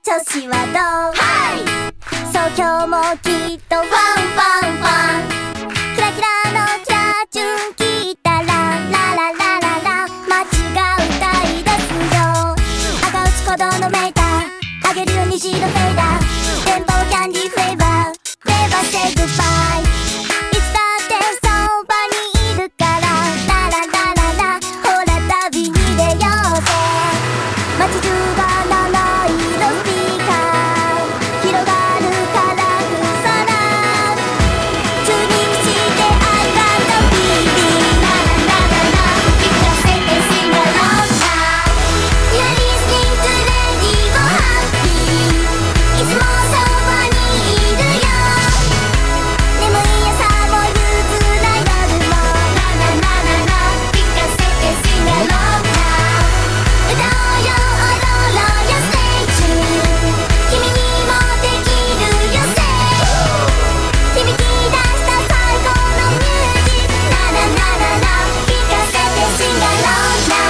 調子はどう？そう今日もきっとファンファンファン。キラキラのキラチュン聞いたらラララララ街が歌い出すよ。赤打ち鼓動のメーターあげるよ虹色フェーダー。電波はキャンディーフレーバー。Never say goodbye。 いつだってそばにいるからラララララ。ほら旅に出ようぜ。街中が七色スピーカー広がるカラフル空。チューニングして I got the feeling。 ラララララ聞かせて Sing along now。 You're listening to Radio Happy。 いつもそばにいるよ。眠い朝も憂鬱な夜もラララララ聞かせて Sing along now。 歌おうよ踊ろうよ Stay tuned。 君にもできるよ Say。 響き出した最高のミュージックラララララ聞かせて Sing along now。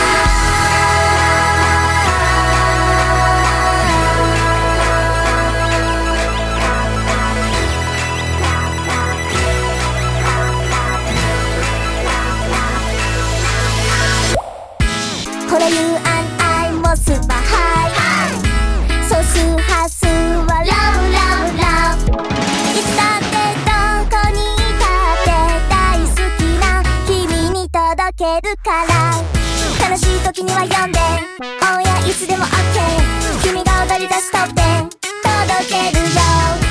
ほら You and I もスーパーハイ。素数波数はラブラブラブ。いつだってどこにいたって大好きな君に届けるから。悲しい時には呼んで Oh yeah いつでも OK。 君が踊り出すトップ10届けるよ。